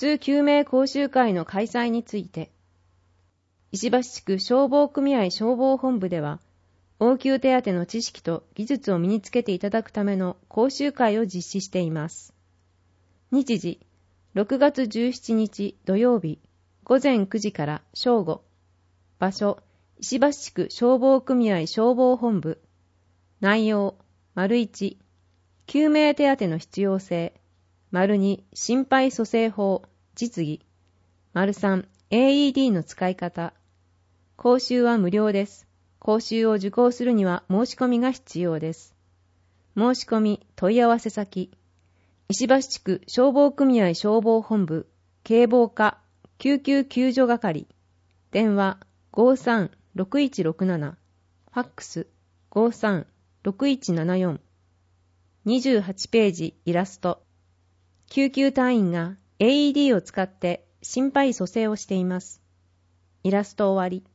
通救命講習会の開催について、石橋地区消防組合消防本部では、応急手当の知識と技術を身につけていただくための講習会を実施しています。日時、6月17日土曜日、午前9時から正午。場所、石橋地区消防組合消防本部。内容、1、救命手当の必要性。2、心肺蘇生法、実技。3、AED の使い方。講習は無料です。講習を受講するには申し込みが必要です。申し込み、問い合わせ先。石橋地区消防組合消防本部、警防課、救急救助係。電話、53-6167。ファックス、53-6174。28ページイラスト。救急隊員が AED を使って心肺蘇生をしています。イラスト終わり。